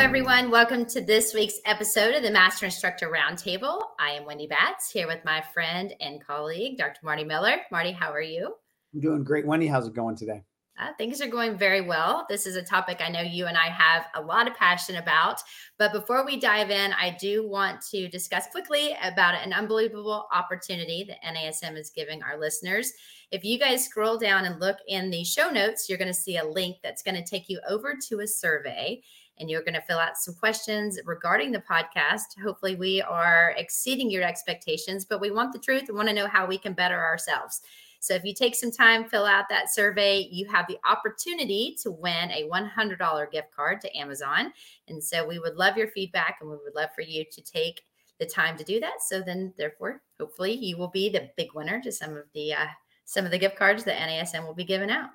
everyone. Welcome to this week's episode of the Master Instructor Roundtable. I am Wendy Batts here with my friend and colleague, Dr. Marty Miller. Marty, how are you? I'm doing great. Wendy, how's it going today? Things are going very well. This is a topic I know you and I have a lot of passion about. But before we dive in, I do want to discuss quickly about an unbelievable opportunity that NASM is giving our listeners. If you guys scroll down and look in the show notes, you're going to see a link that's going to take you over to a survey. And you're going to fill out some questions regarding the podcast. Hopefully we are exceeding your expectations, but we want the truth and want to know how we can better ourselves. So if you take some time, fill out that survey, you have the opportunity to win a $100 gift card to Amazon. And so we would love your feedback and we would love for you to take the time to do that. So then therefore, hopefully you will be the big winner to some of the gift cards that NASM will be giving out.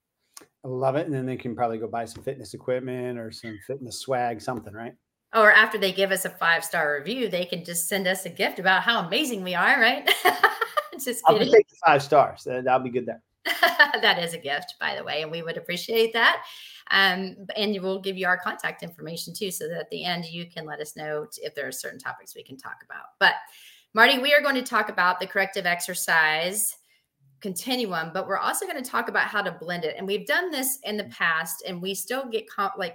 I love it. And then they can probably go buy some fitness equipment or some fitness swag, something, right? Or after they give us a 5-star review, they can just send us a gift about how amazing we are, right? Just kidding. I'll take the 5 stars. That'll be good there. That is a gift, by the way, and we would appreciate that. And we'll give you our contact information too, so that at the end you can let us know if there are certain topics we can talk about. But Marty, we are going to talk about the corrective exercise continuum, but we're also going to talk about how to blend it. And we've done this in the past, and we still get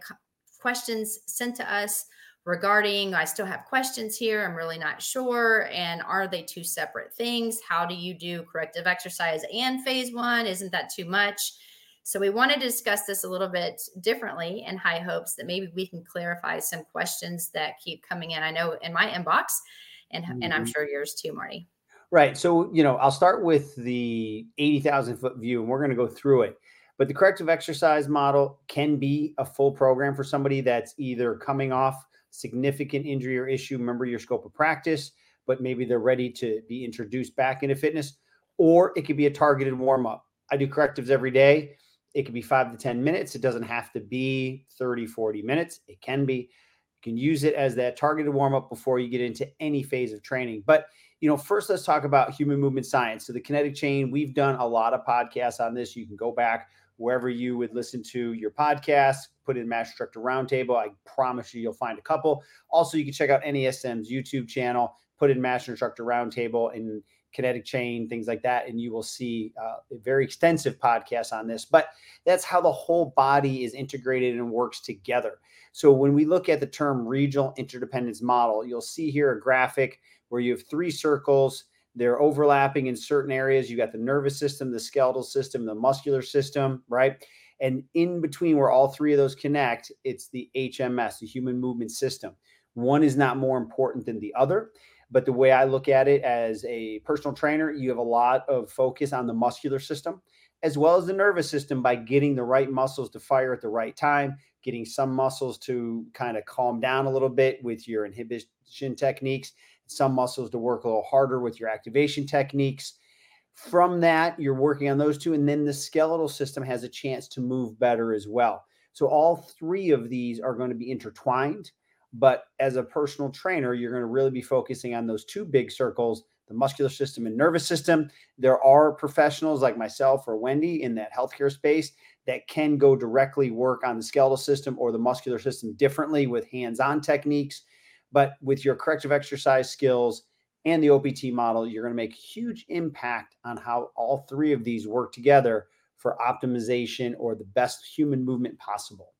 questions sent to us regarding, I still have questions here, I'm really not sure. And are they two separate things? How do you do corrective exercise and phase one? Isn't that too much? So we wanted to discuss this a little bit differently in high hopes that maybe we can clarify some questions that keep coming in. I know in my inbox, and I'm sure yours too, Marty. Right. So, I'll start with the 80,000 foot view, and we're going to go through it. But the corrective exercise model can be a full program for somebody that's either coming off significant injury or issue, remember your scope of practice, but maybe they're ready to be introduced back into fitness, or it could be a targeted warm-up. I do correctives every day. It could be 5 to 10 minutes. It doesn't have to be 30, 40 minutes. It can be. You can use it as that targeted warm-up before you get into any phase of training. But first, let's talk about human movement science. So the kinetic chain, we've done a lot of podcasts on this. You can go back wherever you would listen to your podcast, put in Master Instructor Roundtable. I promise you'll find a couple. Also, you can check out NASM's YouTube channel, put in Master Instructor Roundtable and kinetic chain, things like that, and you will see a very extensive podcast on this. But that's how the whole body is integrated and works together. So when we look at the term regional interdependence model, you'll see here a graphic where you have 3 circles. They're overlapping in certain areas. You got the nervous system, the skeletal system, the muscular system, right? And in between where all 3 of those connect, it's the HMS, the human movement system. One is not more important than the other. But the way I look at it as a personal trainer, you have a lot of focus on the muscular system as well as the nervous system by getting the right muscles to fire at the right time, getting some muscles to kind of calm down a little bit with your inhibition techniques, some muscles to work a little harder with your activation techniques. From that, you're working on those 2, and then the skeletal system has a chance to move better as well. So all 3 of these are going to be intertwined, but as a personal trainer, you're going to really be focusing on those 2 big circles, the muscular system and nervous system. There are professionals like myself or Wendy in that healthcare space that can go directly work on the skeletal system or the muscular system differently with hands-on techniques. But with your corrective exercise skills and the OPT model, you're going to make a huge impact on how all 3 of these work together for optimization or the best human movement possible.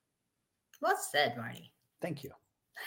Well said, Marty. Thank you.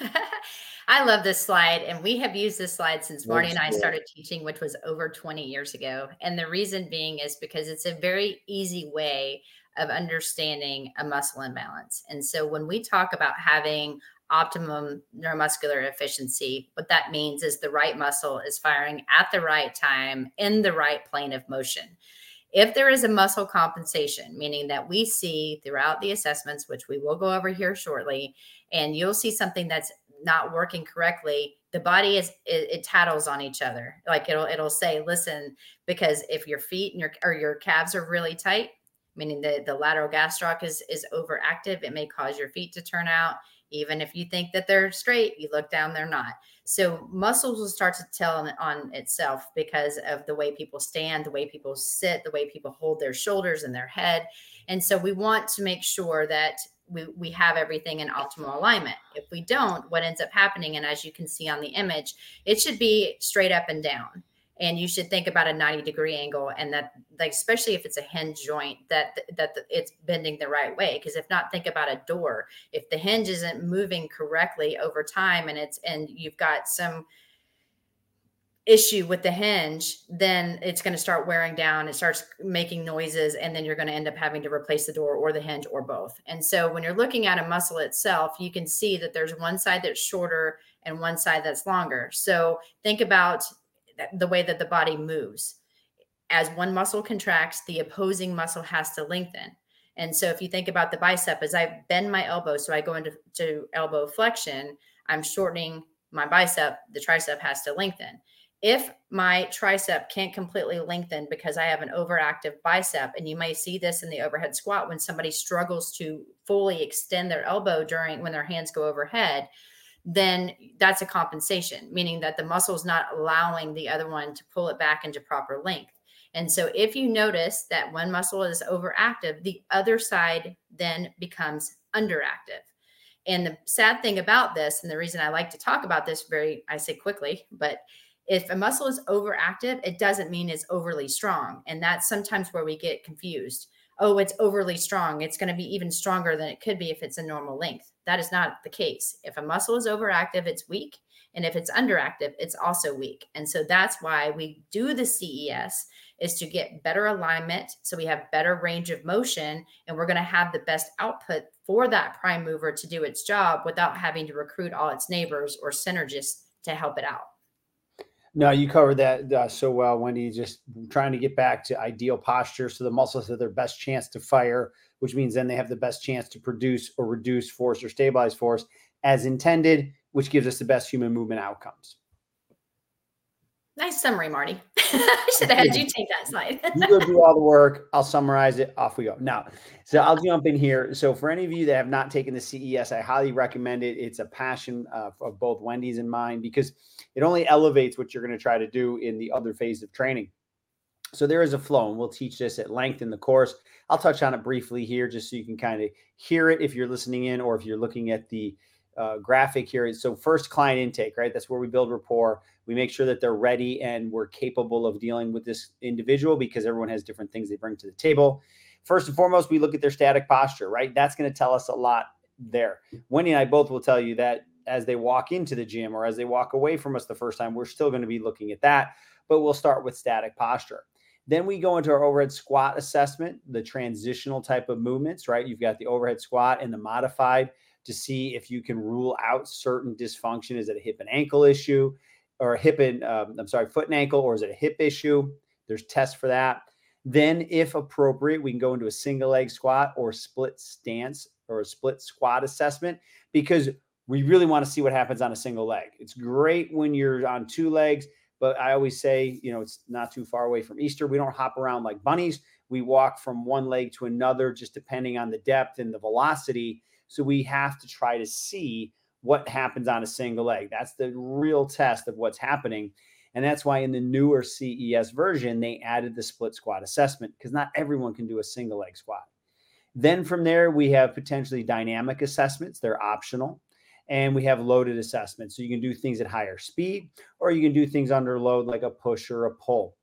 I love this slide, and we have used this slide since Marty and I started teaching, which was over 20 years ago. And the reason being is because it's a very easy way of understanding a muscle imbalance. And so when we talk about having optimum neuromuscular efficiency, what that means is the right muscle is firing at the right time in the right plane of motion. If there is a muscle compensation, meaning that we see throughout the assessments, which we will go over here shortly, and you'll see something that's not working correctly, the body it tattles on each other. Like it'll say, listen, because if your feet and your calves are really tight, meaning the lateral gastroc is overactive, it may cause your feet to turn out. Even if you think that they're straight, you look down, they're not. So muscles will start to tell on itself because of the way people stand, the way people sit, the way people hold their shoulders and their head. And so we want to make sure that we have everything in optimal alignment. If we don't, what ends up happening, and as you can see on the image, it should be straight up and down. And you should think about a 90-degree angle, and that, like, especially if it's a hinge joint, it's bending the right way. Because if not, think about a door. If the hinge isn't moving correctly over time, and you've got some issue with the hinge, then it's going to start wearing down. It starts making noises, and then you're going to end up having to replace the door or the hinge or both. And so when you're looking at a muscle itself, you can see that there's one side that's shorter and one side that's longer. So think about the way that the body moves. As one muscle contracts, the opposing muscle has to lengthen. And so if you think about the bicep, as I bend my elbow, so I go into elbow flexion, I'm shortening my bicep, the tricep has to lengthen. If my tricep can't completely lengthen because I have an overactive bicep, and you may see this in the overhead squat when somebody struggles to fully extend their elbow when their hands go overhead, then that's a compensation, meaning that the muscle is not allowing the other one to pull it back into proper length. And so if you notice that one muscle is overactive, the other side then becomes underactive. And the sad thing about this, and the reason I like to talk about this I say quickly, but if a muscle is overactive, it doesn't mean it's overly strong. And that's sometimes where we get confused. Oh, it's overly strong. It's going to be even stronger than it could be if it's a normal length. That is not the case. If a muscle is overactive, it's weak. And if it's underactive, it's also weak. And so that's why we do the CES, is to get better alignment. So we have better range of motion, and we're going to have the best output for that prime mover to do its job without having to recruit all its neighbors or synergists to help it out. No, you covered that so well, Wendy. Just trying to get back to ideal posture so the muscles have their best chance to fire, which means then they have the best chance to produce or reduce force or stabilize force as intended, which gives us the best human movement outcomes. Nice summary, Marty. I should have had you take that slide. You go do all the work. I'll summarize it. Off we go. Now, so I'll jump in here. So for any of you that have not taken the CES, I highly recommend it. It's a passion of both Wendy's and mine, because it only elevates what you're going to try to do in the other phase of training. So there is a flow, and we'll teach this at length in the course. I'll touch on it briefly here just so you can kind of hear it if you're listening in, or if you're looking at the graphic here. So first, client intake, right? That's where we build rapport. We make sure that they're ready and we're capable of dealing with this individual, because everyone has different things they bring to the table. First and foremost, we look at their static posture, right? That's going to tell us a lot there. Wendy and I both will tell you that as they walk into the gym or as they walk away from us the first time, we're still going to be looking at that, but we'll start with static posture. Then we go into our overhead squat assessment, the transitional type of movements, right? You've got the overhead squat and the modified, to see if you can rule out certain dysfunction. Is it a hip and ankle issue, or foot and ankle, or is it a hip issue? There's tests for that. Then if appropriate, we can go into a single leg squat or split stance or a split squat assessment, because we really want to see what happens on a single leg. It's great when you're on two legs, but I always say, it's not too far away from Easter. We don't hop around like bunnies. We walk from one leg to another, just depending on the depth and the velocity. So we have to try to see what happens on a single leg. That's the real test of what's happening. And that's why in the newer CES version, they added the split squat assessment, because not everyone can do a single leg squat. Then from there, we have potentially dynamic assessments. They're optional. And we have loaded assessments. So you can do things at higher speed, or you can do things under load, like a push or a pull.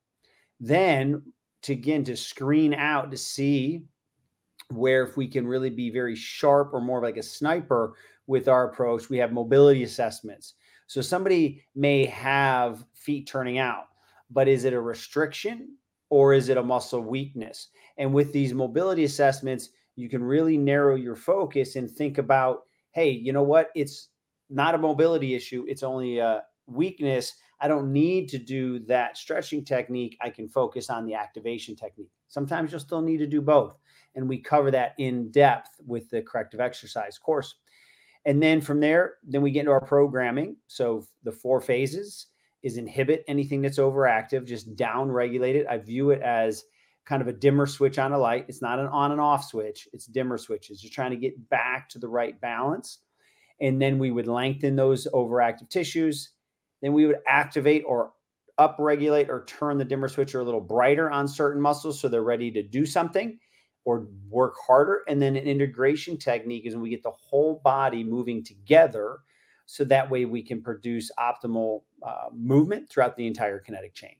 Then to screen out to see where, if we can really be very sharp or more like a sniper with our approach, we have mobility assessments. So somebody may have feet turning out, but is it a restriction or is it a muscle weakness? And with these mobility assessments, you can really narrow your focus and think about, hey, you know what? It's not a mobility issue. It's only a weakness. I don't need to do that stretching technique. I can focus on the activation technique. Sometimes you'll still need to do both. And we cover that in depth with the corrective exercise course. And then from there, then we get into our programming. So the 4 phases is inhibit anything that's overactive, just down regulate it. I view it as kind of a dimmer switch on a light. It's not an on and off switch. It's dimmer switches. You're trying to get back to the right balance. And then we would lengthen those overactive tissues. Then we would activate or upregulate or turn the dimmer switch a little brighter on certain muscles so they're ready to do something. or work harder. And then an integration technique is when we get the whole body moving together. So that way we can produce optimal movement throughout the entire kinetic chain.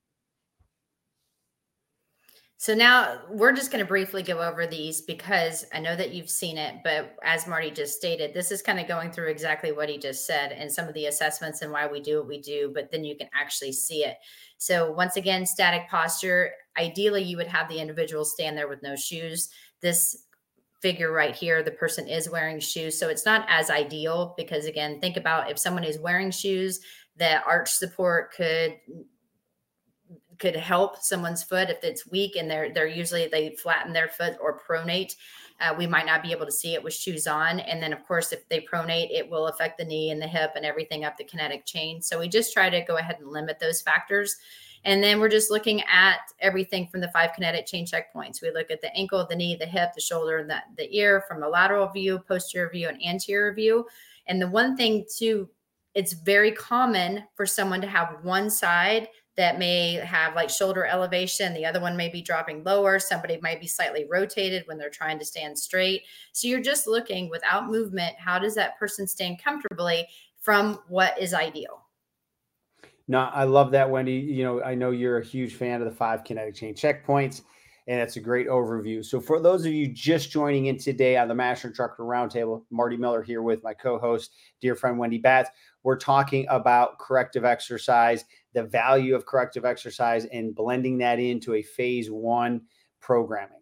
So now we're just going to briefly go over these because I know that you've seen it, but as Marty just stated, this is kind of going through exactly what he just said and some of the assessments and why we do what we do, but then you can actually see it. So once again, static posture, ideally you would have the individual stand there with no shoes. This figure right here, the person is wearing shoes. So it's not as ideal because again, think about if someone is wearing shoes, the arch support could help someone's foot if it's weak and they're usually they flatten their foot or pronate. We might not be able to see it with shoes on. And then of course, if they pronate, it will affect the knee and the hip and everything up the kinetic chain. So we just try to go ahead and limit those factors. And then we're just looking at everything from the 5 kinetic chain checkpoints. We look at the ankle, the knee, the hip, the shoulder, and the ear from a lateral view, posterior view, and anterior view. And the one thing too, it's very common for someone to have one side that may have like shoulder elevation. The other one may be dropping lower. Somebody might be slightly rotated when they're trying to stand straight. So you're just looking without movement, how does that person stand comfortably from what is ideal? No, I love that, Wendy. You know, I know you're a huge fan of the 5 kinetic chain checkpoints, and it's a great overview. So for those of you just joining in today on the Master Instructor Roundtable, Marty Miller here with my co-host, dear friend Wendy Batts. We're talking about corrective exercise, the value of corrective exercise, and blending that into a phase 1 programming.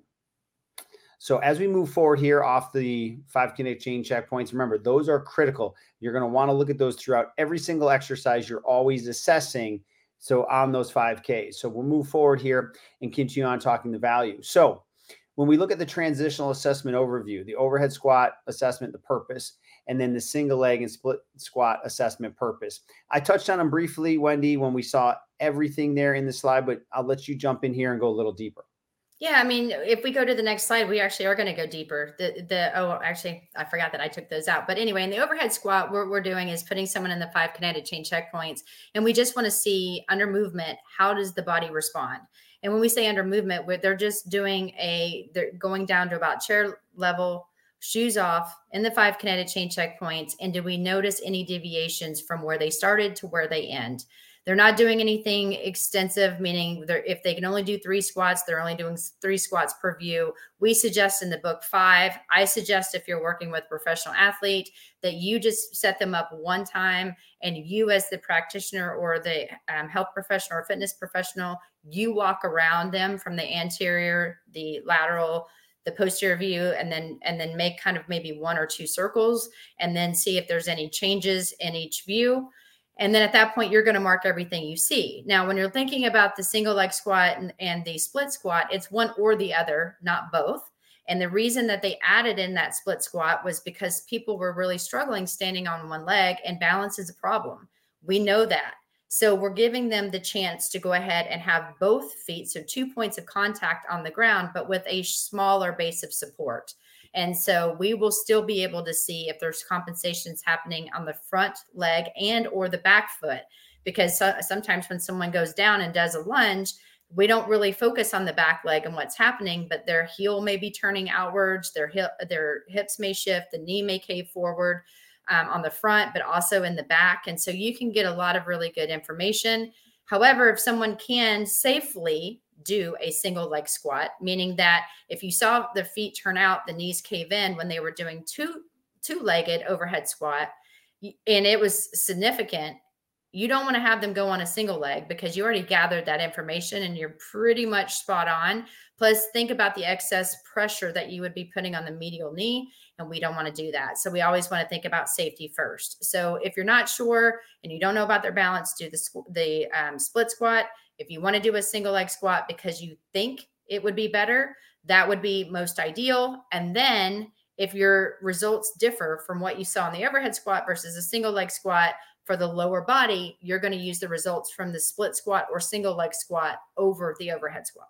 So as we move forward here off the 5 kinetic chain checkpoints, remember, those are critical. You're going to want to look at those throughout every single exercise. You're always assessing. So on those 5Ks. So we'll move forward here and continue on talking the value. So when we look at the transitional assessment overview, the overhead squat assessment, the purpose, and then the single leg and split squat assessment purpose. I touched on them briefly, Wendy, when we saw everything there in the slide, but I'll let you jump in here and go a little deeper. Yeah, I mean, if we go to the next slide, we actually are going to go deeper. Actually, I forgot that I took those out. But anyway, in the overhead squat, what we're doing is putting someone in the 5 kinetic chain checkpoints. And we just want to see under movement, how does the body respond? And when we say under movement, they're just doing they're going down to about chair level, shoes off in the 5 kinetic chain checkpoints. And do we notice any deviations from where they started to where they end? They're not doing anything extensive, meaning if they can only do 3 squats, they're only doing 3 squats per view. We suggest in the book 5. I suggest if you're working with a professional athlete that you just set them up one time, and you as the practitioner or the health professional or fitness professional, you walk around them from the anterior, the lateral, the posterior view, and then make kind of maybe 1 or 2 circles and then see if there's any changes in each view. And then at that point, you're going to mark everything you see. Now, when you're thinking about the single leg squat and the split squat, it's one or the other, not both. And the reason that they added in that split squat was because people were really struggling standing on one leg, and balance is a problem. We know that. So we're giving them the chance to go ahead and have both feet, so 2 points of contact on the ground, but with a smaller base of support. And so we will still be able to see if there's compensations happening on the front leg and or the back foot, because sometimes when someone goes down and does a lunge, we don't really focus on the back leg and what's happening, but their heel may be turning outwards, their hips may shift, the knee may cave forward on the front, but also in the back. And so you can get a lot of really good information. However, if someone can safely do a single leg squat, meaning that if you saw their feet turn out, the knees cave in when they were doing two-legged overhead squat, and it was significant, you don't want to have them go on a single leg because you already gathered that information and you're pretty much spot on. Plus, think about the excess pressure that you would be putting on the medial knee, and we don't want to do that. So we always want to think about safety first. So if you're not sure and you don't know about their balance, do the split squat. If you want to do a single leg squat because you think it would be better, that would be most ideal. And then if your results differ from what you saw in the overhead squat versus a single leg squat for the lower body, you're going to use the results from the split squat or single leg squat over the overhead squat.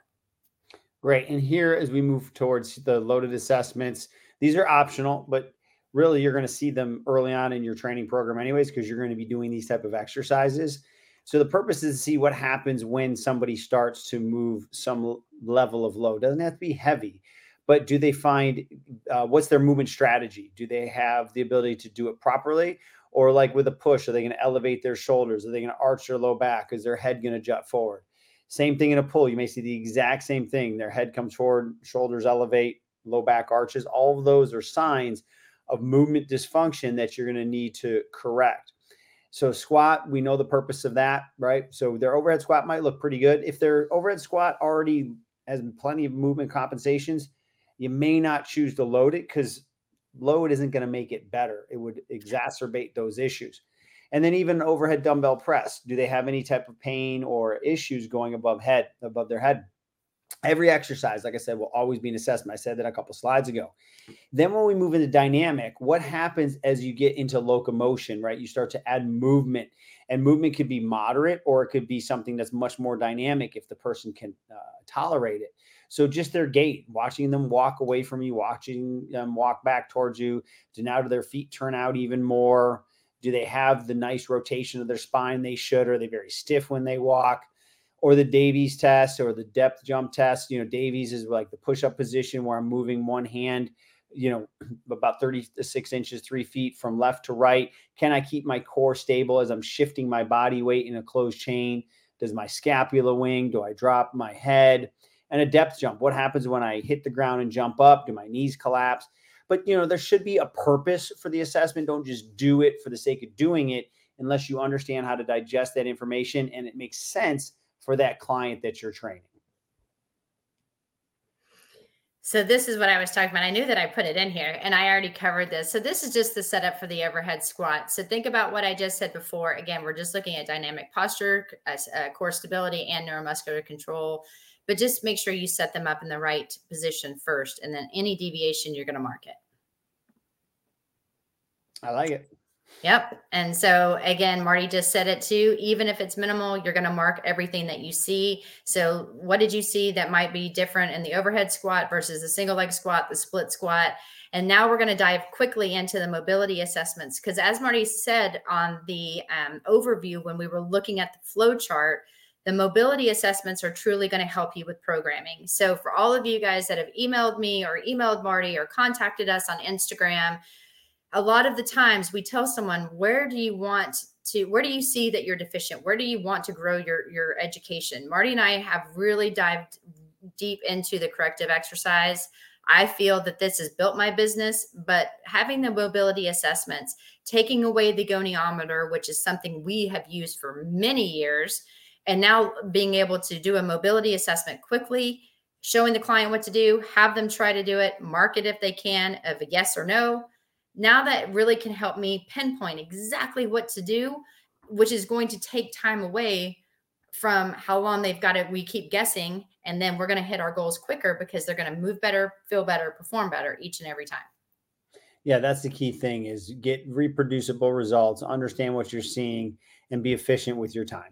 Great. And here, as we move towards the loaded assessments, these are optional, but really you're going to see them early on in your training program anyways, because you're going to be doing these type of exercises. So the purpose is to see what happens when somebody starts to move some level of load. Doesn't have to be heavy, but do they find what's their movement strategy? Do they have the ability to do it properly? Or like with a push, are they going to elevate their shoulders? Are they going to arch their low back? Is their head going to jut forward? Same thing in a pull. You may see the exact same thing. Their head comes forward, shoulders elevate, low back arches. All of those are signs of movement dysfunction that you're going to need to correct. So squat, we know the purpose of that, right? So their overhead squat might look pretty good. If their overhead squat already has plenty of movement compensations, you may not choose to load it because load isn't going to make it better. It would exacerbate those issues. And then even overhead dumbbell press, do they have any type of pain or issues going above their head? Every exercise, like I said, will always be an assessment. I said that a couple slides ago. Then when we move into dynamic, what happens as you get into locomotion, right? You start to add movement, and movement could be moderate or it could be something that's much more dynamic if the person can tolerate it. So just their gait, watching them walk away from you, watching them walk back towards you, do their feet turn out even more? Do they have the nice rotation of their spine they should? Or are they very stiff when they walk? Or the Davies test or the depth jump test. Davies is like the push-up position where I'm moving one hand, about 36 inches, 3 feet from left to right. Can I keep my core stable as I'm shifting my body weight in a closed chain? Does my scapula wing? Do I drop my head? And a depth jump. What happens when I hit the ground and jump up? Do my knees collapse? But, there should be a purpose for the assessment. Don't just do it for the sake of doing it unless you understand how to digest that information and it makes sense for that client that you're training. So this is what I was talking about. I knew that I put it in here and I already covered this. So this is just the setup for the overhead squat. So think about what I just said before. Again, we're just looking at dynamic posture, core stability, and neuromuscular control. But just make sure you set them up in the right position first. And then any deviation, you're going to mark it. I like it. Yep. And so again, Marty just said it too. Even if it's minimal, you're going to mark everything that you see. So what did you see that might be different in the overhead squat versus the single leg squat, the split squat? And now we're going to dive quickly into the mobility assessments. Because as Marty said on the overview, when we were looking at the flow chart, the mobility assessments are truly going to help you with programming. So for all of you guys that have emailed me or emailed Marty or contacted us on Instagram, a lot of the times we tell someone, where do you see that you're deficient? Where do you want to grow your education? Marty and I have really dived deep into the corrective exercise. I feel that this has built my business, but having the mobility assessments, taking away the goniometer, which is something we have used for many years, and now being able to do a mobility assessment quickly, showing the client what to do, have them try to do it, mark it if they can, of a yes or no. Now that really can help me pinpoint exactly what to do, which is going to take time away from how long they've got it. We keep guessing, and then we're going to hit our goals quicker because they're going to move better, feel better, perform better each and every time. Yeah, that's the key thing, is get reproducible results, understand what you're seeing, and be efficient with your time.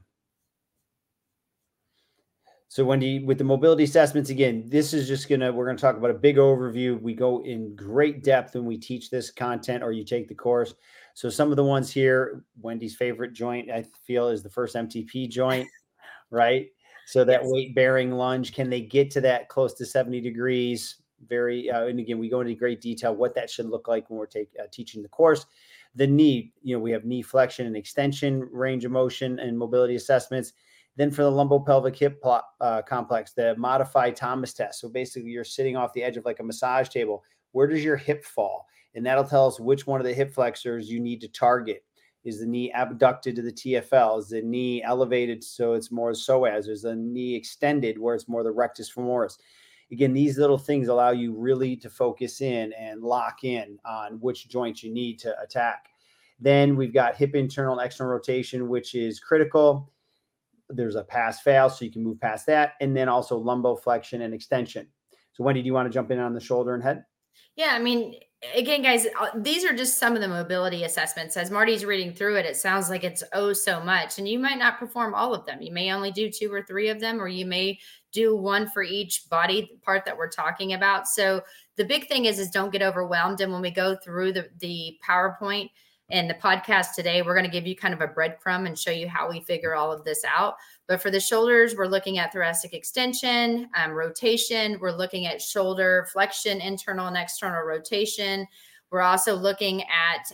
So Wendy, with the mobility assessments, again, this is just we're going to talk about a big overview. We go in great depth when we teach this content or you take the course. So some of the ones here, Wendy's favorite joint, I feel, is the first MTP joint, right? So that weight bearing lunge, can they get to that close to 70 degrees? And again, we go into great detail what that should look like when we're teaching the course. The knee, we have knee flexion and extension, range of motion and mobility assessments. Then for the lumbopelvic hip complex, the modified Thomas test. So basically you're sitting off the edge of like a massage table. Where does your hip fall? And that'll tell us which one of the hip flexors you need to target. Is the knee abducted to the TFL? Is the knee elevated so it's more psoas? Is the knee extended where it's more the rectus femoris? Again, these little things allow you really to focus in and lock in on which joints you need to attack. Then we've got hip internal and external rotation, which is critical. There's a pass fail, so you can move past that. And then also lumboflexion and extension. So Wendy, do you want to jump in on the shoulder and head? Yeah, I mean, again, guys, these are just some of the mobility assessments. As Marty's reading through it, it sounds like it's so much. And you might not perform all of them. You may only do 2 or 3 of them, or you may do one for each body part that we're talking about. So the big thing is don't get overwhelmed. And when we go through the PowerPoint, In the podcast today, we're going to give you kind of a breadcrumb and show you how we figure all of this out. But for the shoulders, we're looking at thoracic extension, rotation. We're looking at shoulder flexion, internal and external rotation. We're also looking at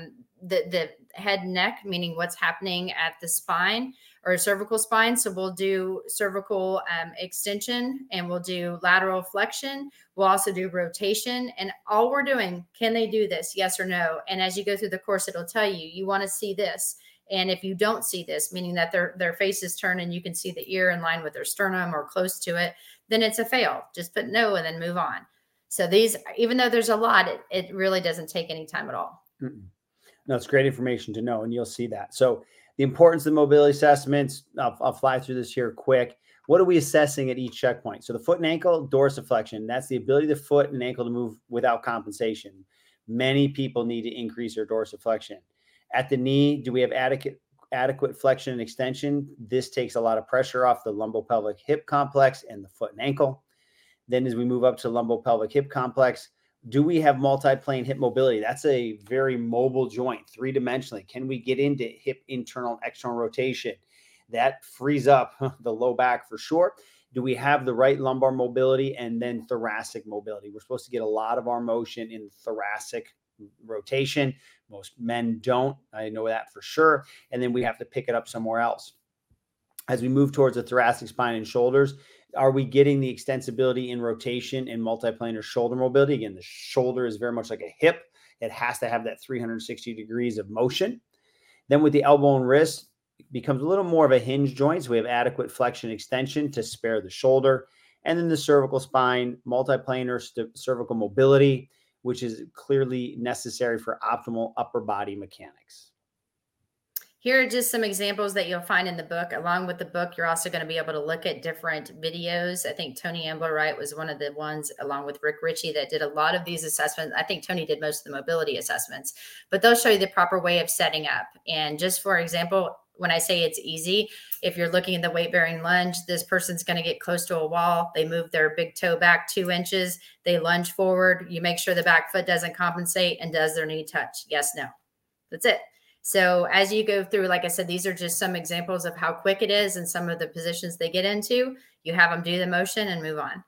the head and neck, meaning what's happening at the spine or cervical spine. So we'll do cervical extension, and we'll do lateral flexion. We'll also do rotation. And all we're doing, can they do this? Yes or no? And as you go through the course, it'll tell you, you want to see this. And if you don't see this, meaning that their face is turned and you can see the ear in line with their sternum or close to it, then it's a fail. Just put no and then move on. So these, even though there's a lot, it really doesn't take any time at all. No, it's great information to know, and you'll see that. So the importance of mobility assessments, I'll fly through this here quick. What are we assessing at each checkpoint? So the foot and ankle, dorsiflexion, that's the ability of the foot and ankle to move without compensation. Many people need to increase their dorsiflexion. At the knee, do we have adequate flexion and extension? This takes a lot of pressure off the lumbopelvic hip complex and the foot and ankle. Then as we move up to lumbopelvic hip complex, do we have multi-plane hip mobility? That's a very mobile joint, three-dimensionally. Can we get into hip internal and external rotation? That frees up the low back for sure. Do we have the right lumbar mobility and then thoracic mobility? We're supposed to get a lot of our motion in thoracic rotation. Most men don't. I know that for sure. And then we have to pick it up somewhere else. As we move towards the thoracic spine and shoulders, are we getting the extensibility in rotation and multiplanar shoulder mobility? Again, the shoulder is very much like a hip. It has to have that 360 degrees of motion. Then with the elbow and wrist, it becomes a little more of a hinge joint. So we have adequate flexion extension to spare the shoulder. And then the cervical spine, multiplanar cervical mobility, which is clearly necessary for optimal upper body mechanics. Here are just some examples that you'll find in the book. Along with the book, you're also going to be able to look at different videos. I think Tony Ambler-Wright was one of the ones, along with Rick Ritchie, that did a lot of these assessments. I think Tony did most of the mobility assessments, but they'll show you the proper way of setting up. And just for example, when I say it's easy, if you're looking at the weight-bearing lunge, this person's going to get close to a wall. They move their big toe back 2 inches. They lunge forward. You make sure the back foot doesn't compensate, and does their knee touch? Yes, no. That's it. So as you go through, like I said, these are just some examples of how quick it is and some of the positions they get into. You have them do the motion and move on.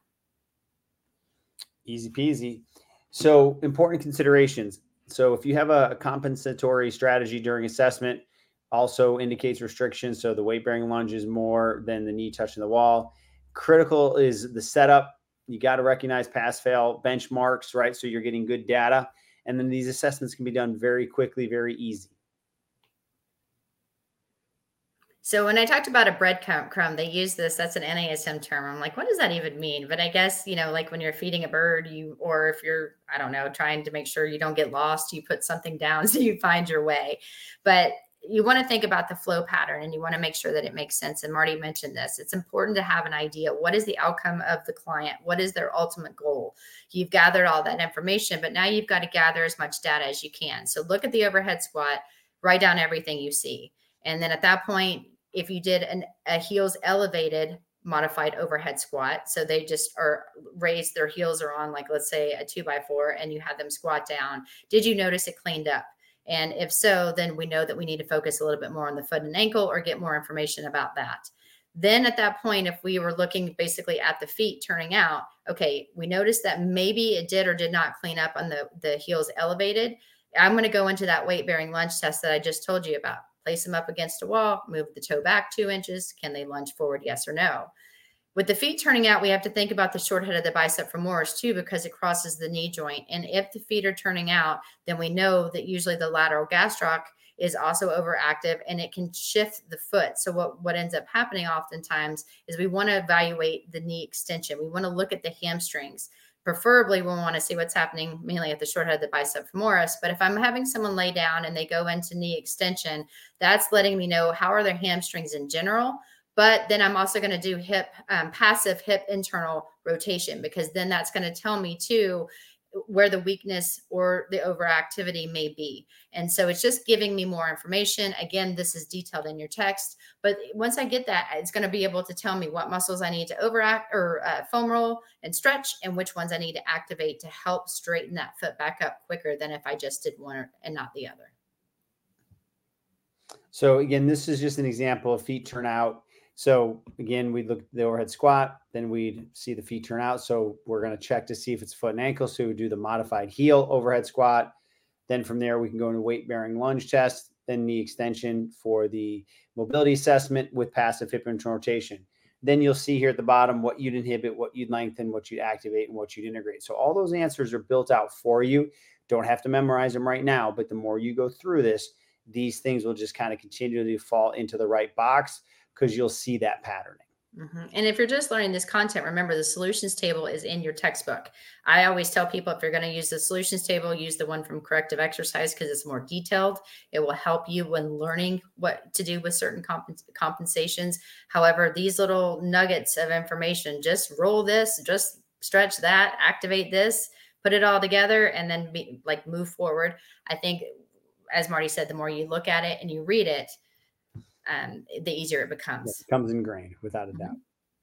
Easy peasy. So important considerations. So if you have a compensatory strategy during assessment, also indicates restrictions. So the weight-bearing lunge is more than the knee touching the wall. Critical is the setup. You got to recognize pass-fail benchmarks, right? So you're getting good data. And then these assessments can be done very quickly, very easy. So when I talked about a breadcrumb, they use this, that's an NASM term. I'm like, what does that even mean? But I guess, like when you're feeding a bird, or if you're, I don't know, trying to make sure you don't get lost, you put something down so you find your way. But you want to think about the flow pattern, and you want to make sure that it makes sense. And Marty mentioned this. It's important to have an idea. What is the outcome of the client? What is their ultimate goal? You've gathered all that information, but now you've got to gather as much data as you can. So look at the overhead squat, write down everything you see. And then at that point, if you did a heels elevated modified overhead squat, so they just are raised, their heels are on, like, let's say a 2x4, and you had them squat down, did you notice it cleaned up? And if so, then we know that we need to focus a little bit more on the foot and ankle, or get more information about that. Then at that point, if we were looking basically at the feet turning out, okay, we noticed that maybe it did or did not clean up on the heels elevated. I'm going to go into that weight bearing lunge test that I just told you about. Place them up against a wall, move the toe back 2 inches. Can they lunge forward? Yes or no? With the feet turning out, we have to think about the short head of the bicep femoris too, because it crosses the knee joint. And if the feet are turning out, then we know that usually the lateral gastroc is also overactive, and it can shift the foot. So what ends up happening oftentimes is we want to evaluate the knee extension. We want to look at the hamstrings. Preferably, we want to see what's happening mainly at the short head of the bicep femoris. But if I'm having someone lay down and they go into knee extension, that's letting me know how are their hamstrings in general. But then I'm also going to do passive hip internal rotation, because then that's going to tell me too where the weakness or the overactivity may be. And so it's just giving me more information. Again, this is detailed in your text, but once I get that, it's going to be able to tell me what muscles I need to overact or foam roll and stretch, and which ones I need to activate to help straighten that foot back up quicker than if I just did one and not the other. So again, this is just an example of feet turn out. So again, we look at the overhead squat, then we'd see the feet turn out. So we're going to check to see if it's foot and ankle. So we do the modified heel overhead squat. Then from there, we can go into weight bearing lunge test, then knee extension for the mobility assessment with passive hip hinge rotation. Then you'll see here at the bottom what you'd inhibit, what you'd lengthen, what you'd activate, and what you'd integrate. So all those answers are built out for you. Don't have to memorize them right now, but the more you go through this, these things will just kind of continually fall into the right box because you'll see that patterning. And if you're just learning this content, remember the solutions table is in your textbook. I always tell people if you're going to use the solutions table, use the one from Corrective Exercise because it's more detailed. It will help you when learning what to do with certain compensations. However, these little nuggets of information, just roll this, just stretch that, activate this, put it all together, and then move forward. I think, as Marty said, the more you look at it and you read it, the easier it becomes. It becomes ingrained without a doubt.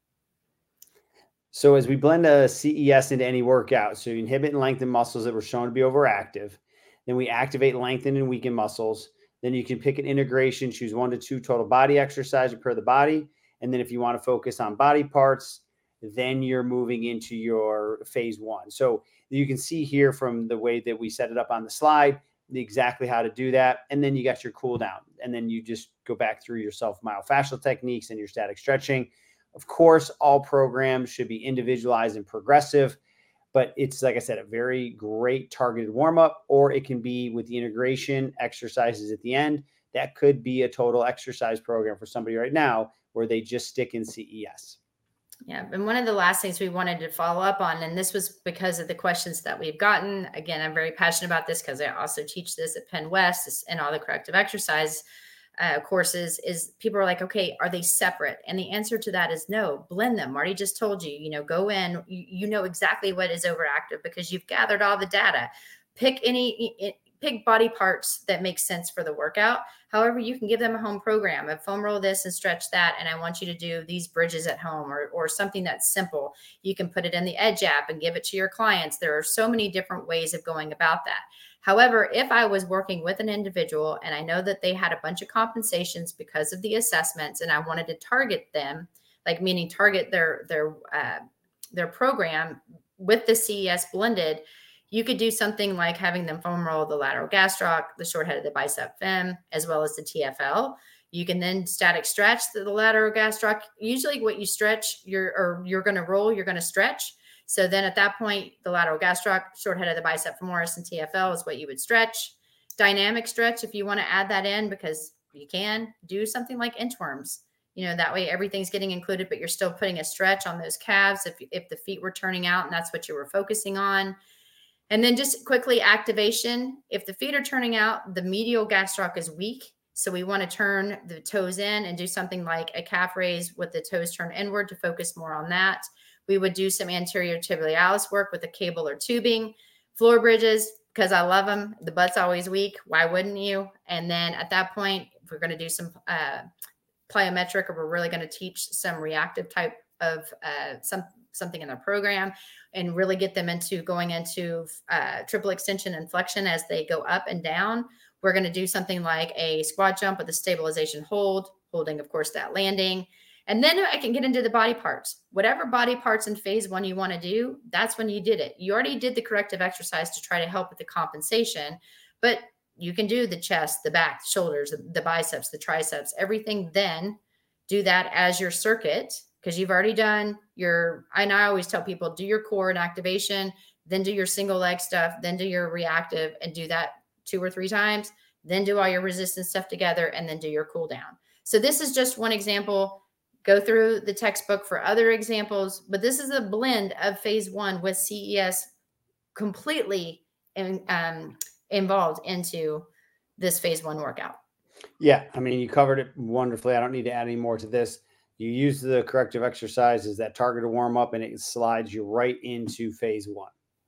So as we blend a CES into any workout, so you inhibit and lengthen muscles that were shown to be overactive, then we activate, lengthen, and weaken muscles. Then you can pick an integration, choose 1 to 2 total body exercise per the body. And then if you want to focus on body parts, then you're moving into your phase 1. So you can see here from the way that we set it up on the slide, exactly how to do that. And then you got your cool down. And then you just go back through your self-myofascial techniques and your static stretching. Of course, all programs should be individualized and progressive, but it's, like I said, a very great targeted warm-up, or it can be with the integration exercises at the end. That could be a total exercise program for somebody right now where they just stick in CES. Yeah. And one of the last things we wanted to follow up on, and this was because of the questions that we've gotten. Again, I'm very passionate about this because I also teach this at Penn West and all the corrective exercise courses, is people are like, okay, are they separate? And the answer to that is no, blend them. Marty just told you, go in, you know exactly what is overactive because you've gathered all the data. Pick body parts that make sense for the workout. However, you can give them a home program of foam roll this and stretch that. And I want you to do these bridges at home or something that's simple. You can put it in the Edge app and give it to your clients. There are so many different ways of going about that. However, if I was working with an individual and I know that they had a bunch of compensations because of the assessments and I wanted to target them, like meaning target their program with the CES blended, you could do something like having them foam roll the lateral gastroc, the short head of the bicep fem, as well as the TFL. You can then static stretch the lateral gastroc. Usually what you stretch, you're going to roll, you're going to stretch. So then at that point, the lateral gastroc, short head of the bicep femoris, and TFL is what you would stretch. Dynamic stretch, if you want to add that in, because you can do something like inchworms. That way everything's getting included, but you're still putting a stretch on those calves if the feet were turning out and that's what you were focusing on. And then just quickly activation. If the feet are turning out, the medial gastroc is weak. So we want to turn the toes in and do something like a calf raise with the toes turned inward to focus more on that. We would do some anterior tibialis work with a cable or tubing, floor bridges, because I love them. The butt's always weak. Why wouldn't you? And then at that point, if we're going to do some plyometric, or we're really going to teach some reactive type of something in their program and really get them into going into triple extension and flexion as they go up and down, we're going to do something like a squat jump with a stabilization holding, of course, that landing. And then I can get into the body parts. Whatever body parts in phase 1 you want to do, that's when you did it. You already did the corrective exercise to try to help with the compensation, but you can do the chest, the back, the shoulders, the biceps, the triceps, everything. Then do that as your circuit because you've already done and I always tell people, do your core and activation, then do your single leg stuff, then do your reactive and do that 2 or 3 times, then do all your resistance stuff together and then do your cool down. So this is just one example. Go through the textbook for other examples, but this is a blend of phase 1 with CES completely involved into this phase 1 workout. Yeah. I mean, you covered it wonderfully. I don't need to add any more to this. You use the corrective exercise as that targeted warm up and it slides you right into phase 1.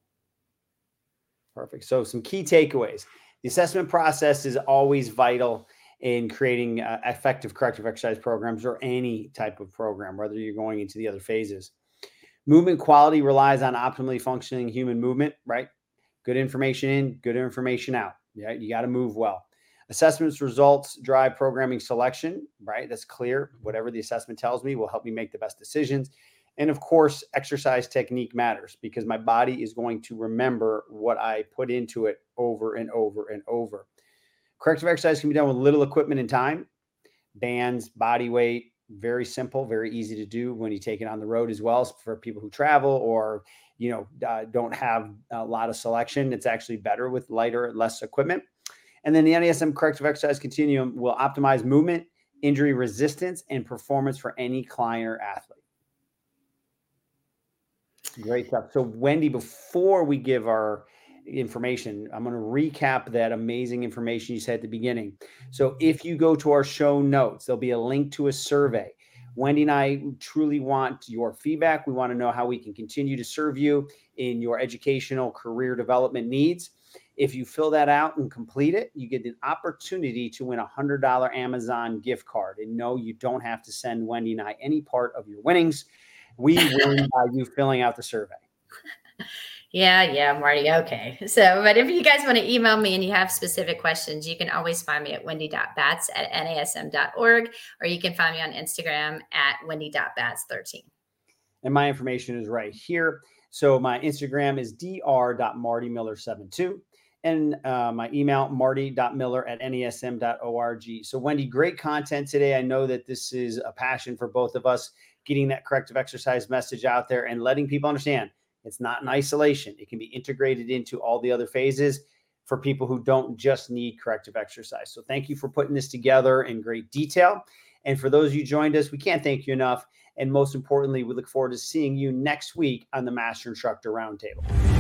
Perfect. So some key takeaways. The assessment process is always vital in creating effective corrective exercise programs or any type of program, whether you're going into the other phases. Movement quality relies on optimally functioning human movement, right? Good information in, good information out. Yeah, you got to move well. Assessments results drive programming selection, right? That's clear. Whatever the assessment tells me will help me make the best decisions. And of course, exercise technique matters because my body is going to remember what I put into it over and over and over. Corrective exercise can be done with little equipment and time. Bands, body weight, very simple, very easy to do when you take it on the road as well. For people who travel or, don't have a lot of selection, it's actually better with lighter, less equipment. And then the NASM corrective exercise continuum will optimize movement, injury resistance, and performance for any client or athlete. Great stuff. So Wendy, before we give our information, I'm going to recap that amazing information you said at the beginning. So if you go to our show notes, there'll be a link to a survey. Wendy and I truly want your feedback. We want to know how we can continue to serve you in your educational career development needs. If you fill that out and complete it, you get an opportunity to win a $100 Amazon gift card. And no, you don't have to send Wendy and I any part of your winnings. We win by you filling out the survey. Yeah, Marty. Okay. So, but if you guys want to email me and you have specific questions, you can always find me at wendy.batts@nasm.org, or you can find me on Instagram at wendy.batts13. And my information is right here. So my Instagram is dr.martymiller72. And my email, marty.miller@nasm.org. So Wendy, great content today. I know that this is a passion for both of us, getting that corrective exercise message out there and letting people understand it's not in isolation. It can be integrated into all the other phases for people who don't just need corrective exercise. So thank you for putting this together in great detail. And for those of you who joined us, we can't thank you enough. And most importantly, we look forward to seeing you next week on the Master Instructor Roundtable.